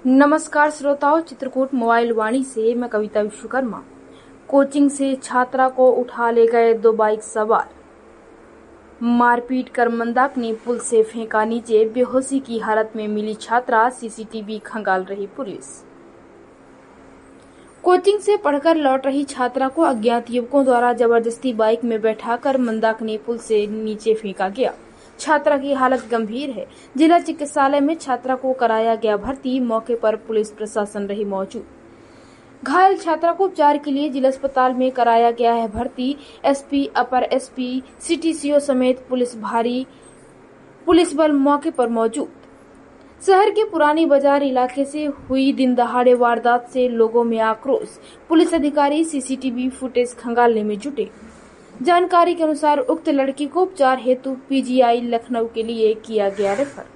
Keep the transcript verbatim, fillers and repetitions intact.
नमस्कार श्रोताओं, चित्रकूट मोबाइल वाणी से मैं कविता विश्वकर्मा। कोचिंग से छात्रा को उठा ले गए दो बाइक सवार, मारपीट कर मंदाकिनी पुल से फेंका नीचे, बेहोशी की हालत में मिली छात्रा, सीसीटीवी खंगाल रही पुलिस। कोचिंग से पढ़कर लौट रही छात्रा को अज्ञात युवकों द्वारा जबरदस्ती बाइक में बैठाकर मंदाकिनी पुल से नीचे फेंका गया। छात्रा की हालत गंभीर है। जिला चिकित्सालय में छात्रा को कराया गया भर्ती। मौके पर पुलिस प्रशासन रही मौजूद। घायल छात्रा को उपचार के लिए जिला अस्पताल में कराया गया है भर्ती। एसपी, अपर एसपी, सीटीसीओ समेत पुलिस भारी पुलिस बल मौके पर मौजूद। शहर के पुरानी बाजार इलाके से हुई दिन दहाड़े वारदात से लोगों में आक्रोश। पुलिस अधिकारी सीसीटीवी फुटेज खंगालने में जुटे। जानकारी के अनुसार उक्त लड़की को उपचार हेतु पीजीआई लखनऊ के लिए किया गया रेफर।